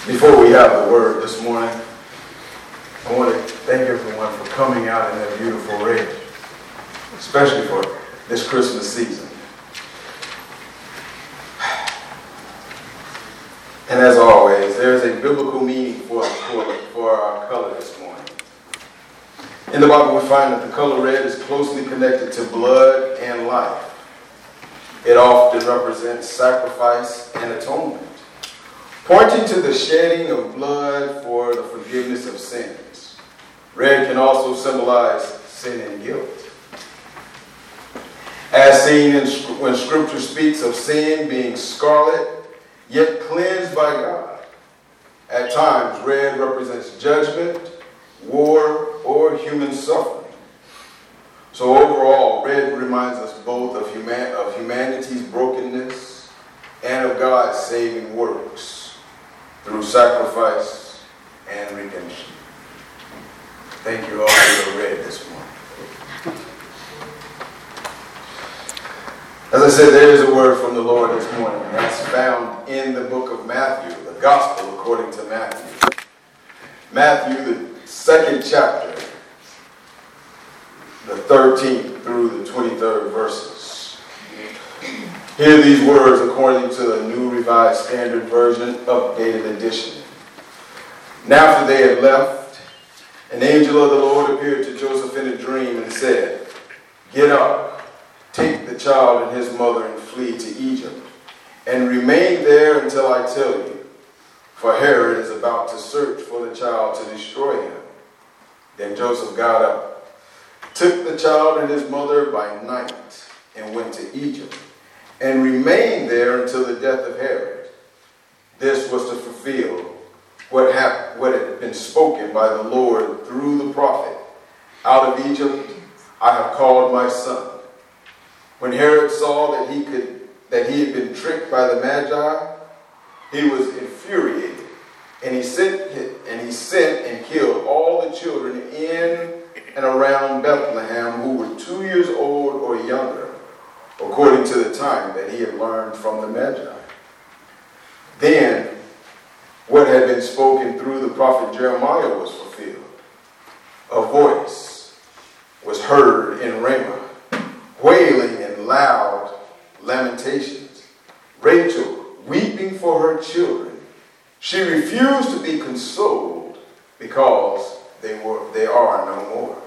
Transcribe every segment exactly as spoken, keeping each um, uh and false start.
Before we have the word this morning, I want to thank everyone for coming out in that beautiful red, especially for this Christmas season. And as always, there is a biblical meaning for, for, for our color this morning. In the Bible, we find that the color red is closely connected to blood and life. It often represents sacrifice and atonement, pointing to the shedding of blood for the forgiveness of sins. Red can also symbolize sin and guilt. As seen in, when Scripture speaks of sin being scarlet, yet cleansed by God. At times, red represents judgment, war, or human suffering. So overall, red reminds us both of, human, of humanity's brokenness and of God's saving works through sacrifice and redemption. Thank you all for your red this morning. As I said, there is a word from the Lord this morning, and that's found in the book of Matthew, the Gospel according to Matthew. Matthew, the second chapter, the thirteenth through the twenty-third verses. Hear these words according to the New Revised Standard Version, updated edition. Now after they had left, an angel of the Lord appeared to Joseph in a dream and said, "Get up, take the child and his mother and flee to Egypt, and remain there until I tell you, for Herod is about to search for the child to destroy him." Then Joseph got up, took the child and his mother by night, and went to Egypt, and remained there until the death of Herod. This was to fulfill what had, what had been spoken by the Lord through the prophet, "Out of Egypt I have called my son." When Herod saw that he could that he had been tricked by the Magi, he was infuriated, and he sent and he sent and killed all the children in and around Bethlehem who were two years old or younger, according to the time that he had learned from the Magi. Then what had been spoken through the prophet Jeremiah was fulfilled. A voice was heard in Ramah, wailing and loud lamentations, Rachel weeping for her children. She refused to be consoled because they were they are no more.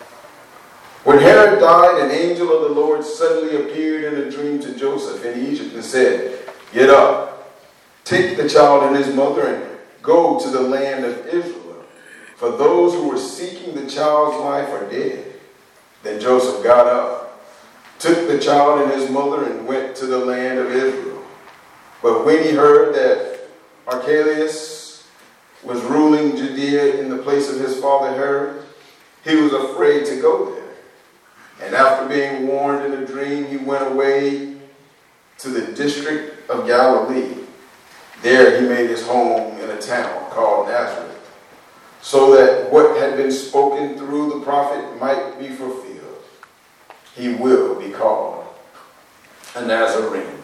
When Herod died, an angel of the Lord suddenly appeared in a dream to Joseph in Egypt and said, "Get up, take the child and his mother and go to the land of Israel, for those who were seeking the child's life are dead." Then Joseph got up, took the child and his mother and went to the land of Israel. But when he heard that Archelaus was ruling Judea in the place of his father Herod, he was afraid to go there. And after being warned in a dream, he went away to the district of Galilee. There he made his home in a town called Nazareth, so that what had been spoken through the prophet might be fulfilled. He will be called a Nazarene.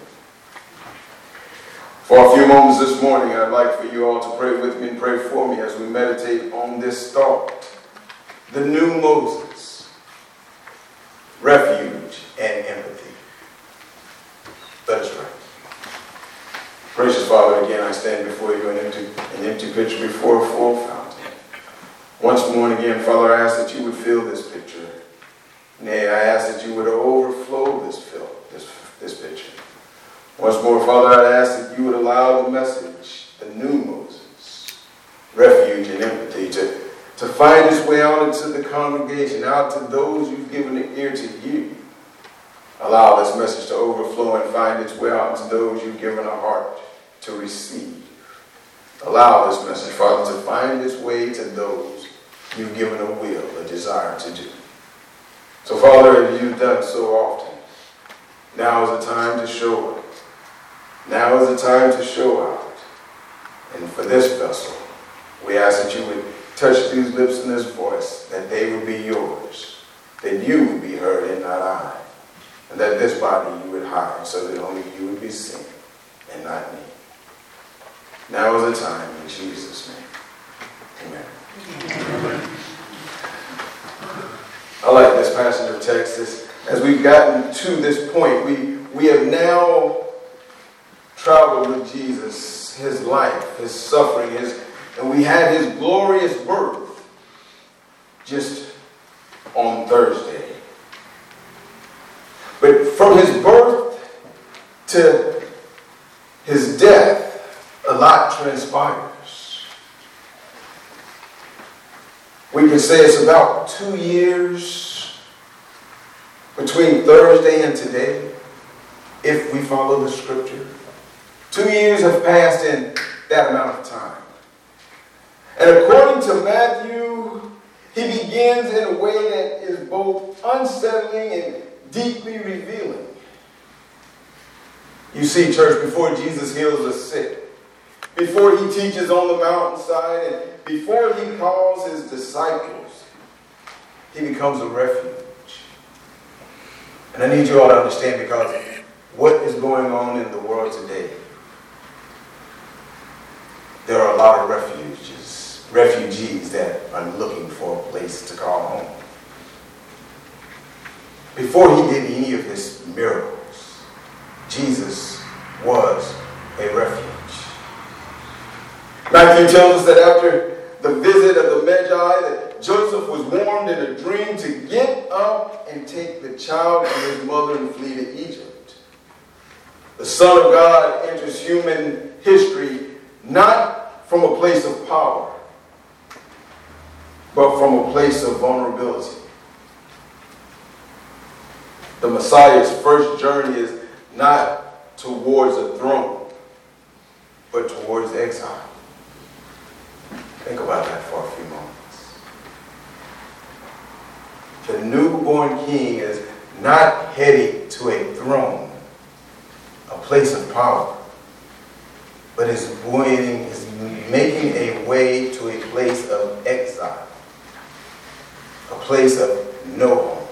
For a few moments this morning, I'd like for you all to pray with me and pray for me as we meditate on this thought. The new Moses, refuge and empathy. Let us pray. Gracious Father, again I stand before you an empty, an empty pitcher before a full fountain. Once more and again, Father, I ask that you would fill this pitcher. Nay, I ask that you would overflow this fill, this, this pitcher. Once more, Father, I ask that you would allow the message, the new Moses, refuge and empathy, to, to find its way out into the congregation, out to those you've given an ear to hear. Allow this message to overflow and find its way out to those you've given a heart to receive. Allow this message, Father, to find its way to those you've given a will, a desire to do. So, Father, as you've done so often, now is the time to show up. Now is the time to show out. And for this vessel, we ask that you would touch these lips and this voice, that they would be yours, that you would be heard and not I, and that this body you would hide so that only you would be seen and not me. Now is the time in Jesus' name. Amen. Amen. I like this passage of text. This, as we've gotten to this point, we, we have now traveled with Jesus, his life, his suffering, his, and we had his glorious birth just on Thursday. But from his birth to his death, a lot transpires. We can say it's about two years between Thursday and today, if we follow the scripture. Two years have passed in that amount of time. And according to Matthew, he begins in a way that is both unsettling and deeply revealing. You see, church, before Jesus heals the sick, before he teaches on the mountainside, and before he calls his disciples, he becomes a refuge. And I need you all to understand, because what is going on in the world today, there are a lot of refuges, refugees that are looking for a place to call home. Before he did any of his miracles, Jesus was a refuge. Matthew tells us that after the visit of the Magi, that Joseph was warned in a dream to get up and take the child and his mother and flee to Egypt. The Son of God enters human history not from a place of power, but from a place of vulnerability. The Messiah's first journey is not towards a throne, but towards exile. Think about that for a few moments. The newborn king is not heading to a throne, a place of power, but is going, is making a way to a place of exile, a place of no home.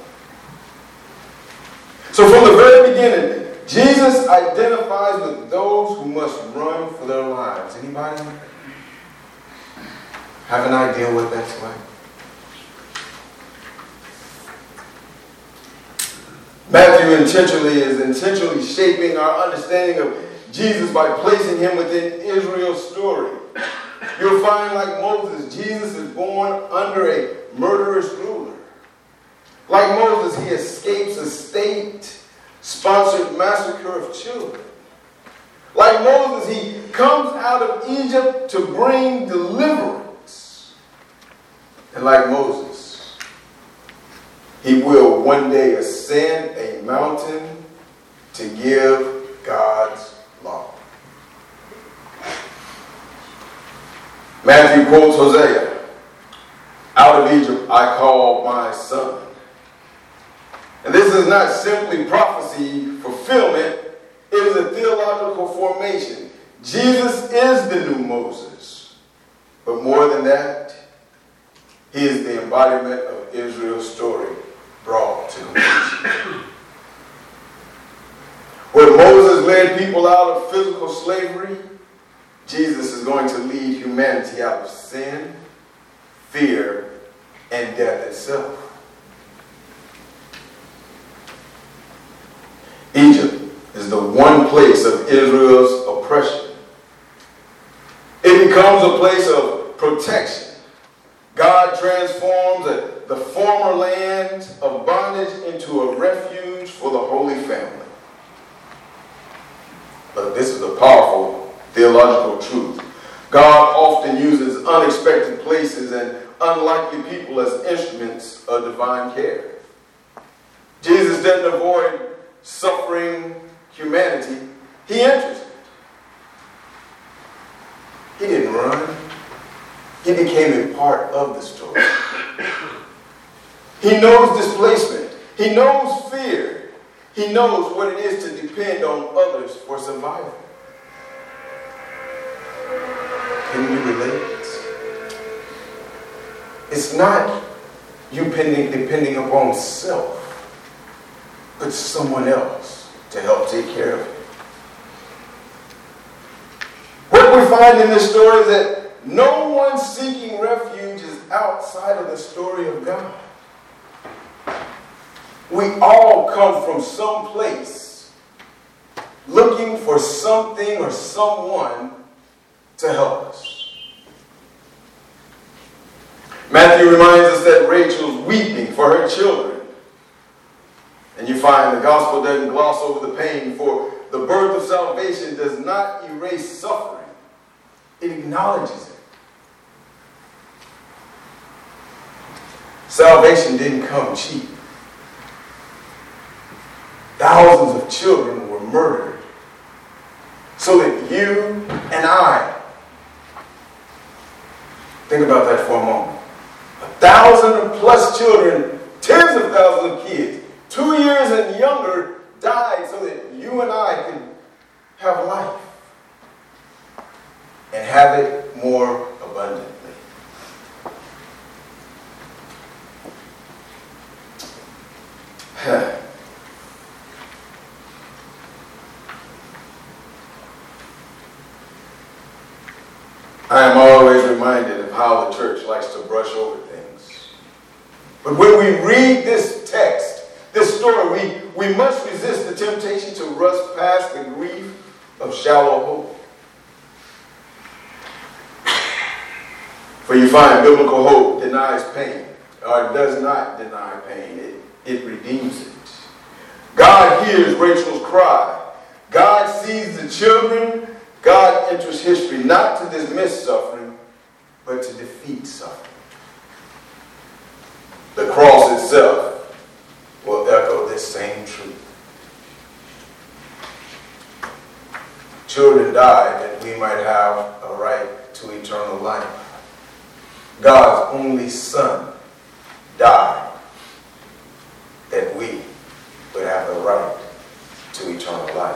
So from the very beginning, Jesus identifies with those who must run for their lives. Anybody have an idea what that's like? Matthew intentionally is intentionally shaping our understanding of Jesus by placing him within Israel's story. You'll find, like Moses, Jesus is born under a murderous ruler. Like Moses, he escapes a state-sponsored massacre of children. Like Moses, he comes out of Egypt to bring deliverance. And like Moses, he will one day ascend a mountain to give God's law. Matthew quotes Hosea, "Out of Egypt I call my son." And this is not simply prophecy fulfillment, it is a theological formation. Jesus is the new Moses. But more than that, he is the embodiment of Israel's story brought to completion. Where Moses led people out of physical slavery, Jesus is going to lead humanity out of sin, fear, and death itself. Egypt is the one place of Israel's oppression. It becomes a place of protection. God transforms the former land of bondage into a refuge for the Holy Family. But this is a powerful theological truth. God often uses unexpected places and unlikely people as instruments of divine care. Jesus didn't avoid suffering humanity. He enters it. He didn't run. He became a part of the story. He knows displacement. He knows fear. He knows what it is to depend on others for survival. Can you relate? It's not you depending, depending upon self, but someone else to help take care of you. What we find in this story is that no one seeking refuge is outside of the story of God. We all come from some place looking for something or someone to help us. Matthew reminds us that Rachel's weeping for her children. And you find the gospel doesn't gloss over the pain, for the birth of salvation does not erase suffering. It acknowledges it. Salvation didn't come cheap. Thousands of children were murdered so that you and I, think about that for a moment. A thousand plus children, tens of thousands of kids, two years and younger, died so that you and I could have life and have it more abundantly. I am always reminded of how the church likes to brush over things. But when we read this text, this story, we, we must resist the temptation to rush past the grief of shallow hope. For you find biblical hope denies pain, or does not deny pain. It, it redeems it. God hears Rachel's cry. God sees the children. God enters history not to dismiss suffering, but to defeat suffering. The cross itself will echo this same truth. Children died that we might have a right to eternal life. God's only Son died that we would have the right to eternal life.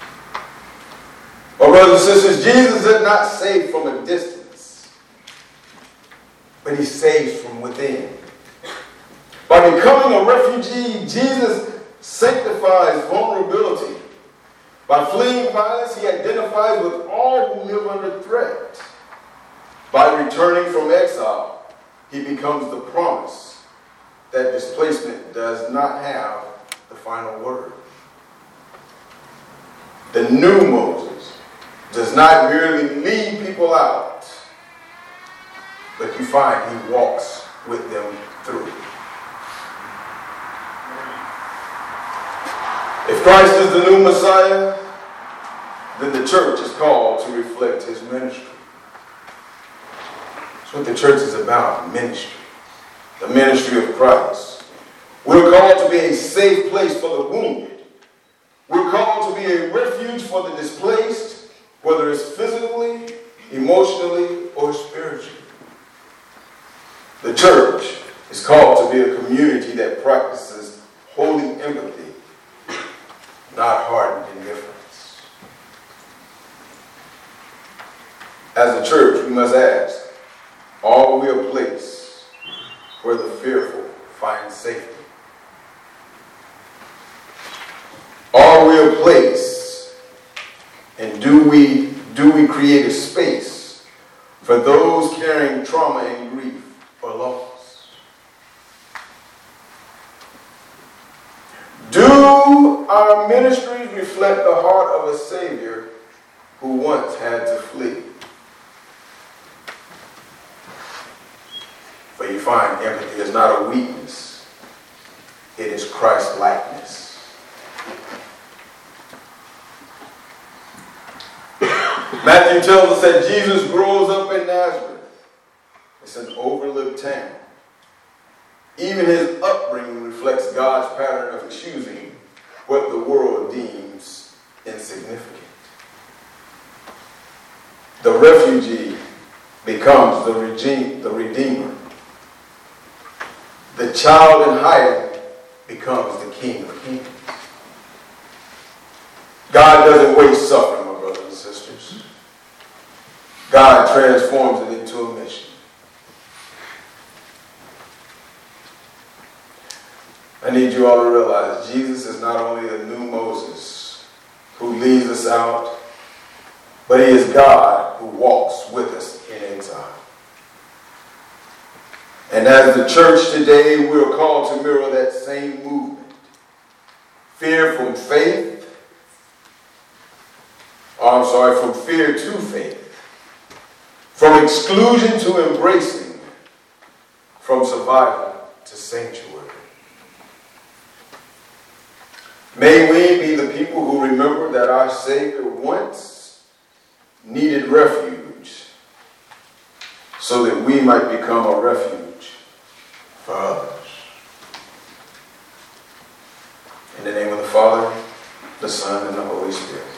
Well, brothers and sisters, Jesus did not save from a distance, but he saves from within. By becoming a refugee, Jesus sanctifies vulnerability. By fleeing violence, he identifies with all who live under threat. By returning from exile, he becomes the promise that displacement does not have the final word. The new Moses does not merely lead people out, but you find he walks with them through. If Christ is the new Messiah, then the church is called to reflect his ministry. That's what the church is about, ministry. The ministry of Christ. We're called to be a safe place for the wounded. We're called to be a refuge for the displaced, whether it's physically, emotionally, or spiritually. The church is called to be a community that practices holy empathy, not hardened indifference. As a church, we must ask, are we a place where the fearful find safety? Are we a place, and do we do we create a space for those carrying trauma and grief or loss? Do our ministries reflect the heart of a Savior who once had to flee? For you find empathy is not a weakness, it is Christ-likeness. Matthew tells us that Jesus grows up in Nazareth. It's an overlooked town. Even his upbringing reflects God's pattern of choosing what the world deems insignificant. The refugee becomes the regime, the redeemer. The child in hiding becomes the King of Kings. God doesn't waste suffering, my brothers and sisters. God transforms it into a mission. I need you all to realize Jesus is not only the new Moses who leads us out, but he is God who walks with us in exile. And as the church today, we're called to mirror that same movement. Fear from faith, or I'm sorry, from fear to faith. From exclusion to embracing, from survival to sanctuary. May we be the people who remember that our Savior once needed refuge so that we might become a refuge for others. In the name of the Father, the Son, and the Holy Spirit.